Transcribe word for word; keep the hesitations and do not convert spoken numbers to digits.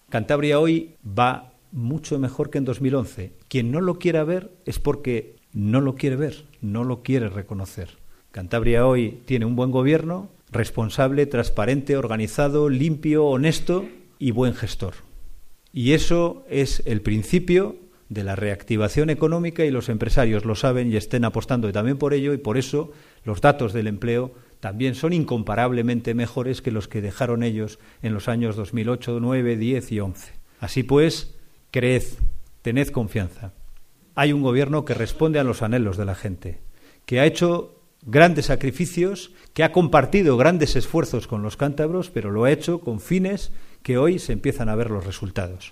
Cantabria hoy va mucho mejor que en dos mil once. Quien no lo quiera ver es porque no lo quiere ver, no lo quiere reconocer. Cantabria hoy tiene un buen gobierno, responsable, transparente, organizado, limpio, honesto y buen gestor. Y eso es el principio de la reactivación económica y los empresarios lo saben y estén apostando también por ello, y por eso los datos del empleo también son incomparablemente mejores que los que dejaron ellos en los años dos mil ocho, dos mil nueve, dos mil diez y dos mil once. Así pues, creed, tened confianza. Hay un gobierno que responde a los anhelos de la gente, que ha hecho grandes sacrificios, que ha compartido grandes esfuerzos con los cántabros, pero lo ha hecho con fines que hoy se empiezan a ver los resultados.